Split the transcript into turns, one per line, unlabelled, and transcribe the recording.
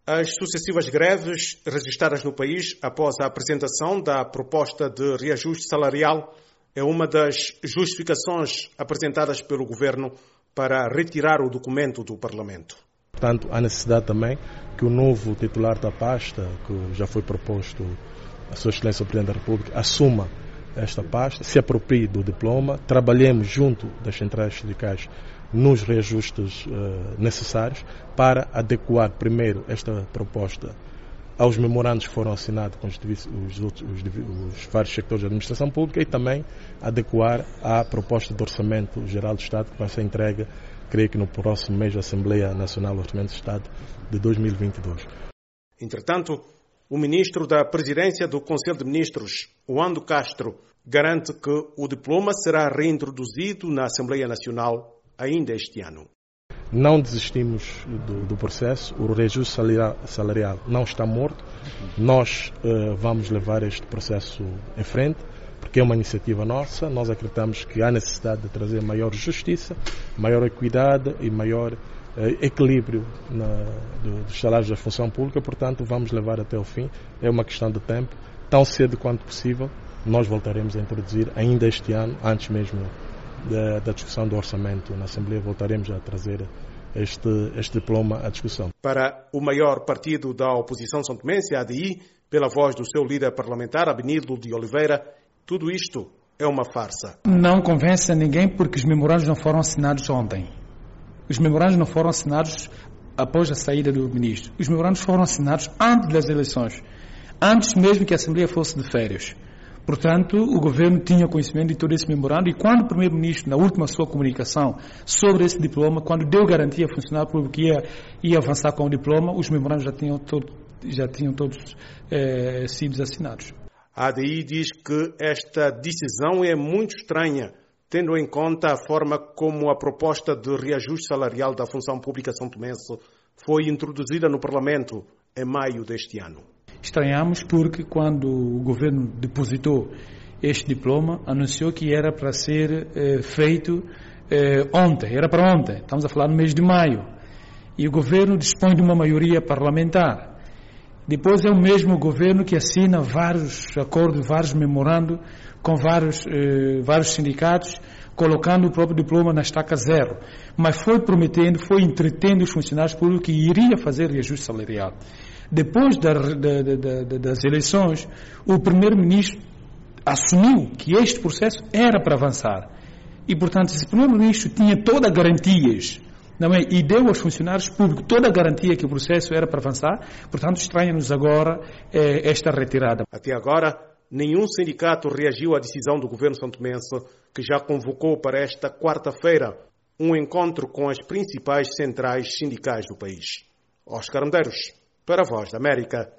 As sucessivas greves registradas no país após a apresentação da proposta de reajuste salarial é uma das justificações apresentadas pelo governo para retirar o documento do Parlamento.
Portanto, há necessidade também que o novo titular da pasta, que já foi proposto a Sua Excelência o Presidente da República, assuma esta pasta, se aproprie do diploma, trabalhemos junto das centrais sindicais nos reajustes necessários para adequar primeiro esta proposta aos memorandos que foram assinados com os vários sectores de administração pública e também adequar à proposta de Orçamento Geral do Estado que vai ser entregue, creio que no próximo mês, da Assembleia Nacional do Orçamento do Estado de 2022.
Entretanto, o ministro da Presidência do Conselho de Ministros, Wando Castro, garante que o diploma será reintroduzido na Assembleia Nacional ainda este ano.
Não desistimos do processo, o reajuste salarial não está morto. Nós vamos levar este processo em frente, porque é uma iniciativa nossa. Nós acreditamos que há necessidade de trazer maior justiça, maior equidade e maior equilíbrio dos salários da função pública, portanto vamos levar até o fim. É uma questão de tempo, tão cedo quanto possível. Nós voltaremos a introduzir ainda este ano, antes mesmo da discussão do orçamento na Assembleia, voltaremos a trazer este diploma à discussão.
Para o maior partido da oposição santomense, a ADI, pela voz do seu líder parlamentar, Abenildo de Oliveira, tudo isto é uma farsa.
Não convence a ninguém porque os memorandos não foram assinados ontem. Os memorandos não foram assinados após a saída do ministro. Os memorandos foram assinados antes das eleições, antes mesmo que a Assembleia fosse de férias. Portanto, o governo tinha conhecimento de todo esse memorando e quando o primeiro-ministro, na última sua comunicação sobre esse diploma, quando deu garantia ao funcionário público que ia avançar com o diploma, os memorandos já tinham todos sido assinados.
A ADI diz que esta decisão é muito estranha, tendo em conta a forma como a proposta de reajuste salarial da função pública santomense foi introduzida no Parlamento em maio deste ano.
Estranhamos porque quando o governo depositou este diploma, anunciou que era para ser feito ontem, era para ontem, estamos a falar no mês de maio, e o governo dispõe de uma maioria parlamentar. Depois é o mesmo governo que assina vários acordos, vários memorando com vários sindicatos, colocando o próprio diploma na estaca zero, mas foi prometendo, foi entretendo os funcionários públicos que iria fazer reajuste salarial. Depois das eleições, o primeiro-ministro assumiu que este processo era para avançar. E, portanto, esse primeiro-ministro tinha todas as garantias, não é? E deu aos funcionários públicos toda a garantia que o processo era para avançar. Portanto, estranha-nos agora esta retirada.
Até agora, nenhum sindicato reagiu à decisão do governo santomense, que já convocou para esta quarta-feira um encontro com as principais centrais sindicais do país. Oscar Medeiros, para a Voz da América.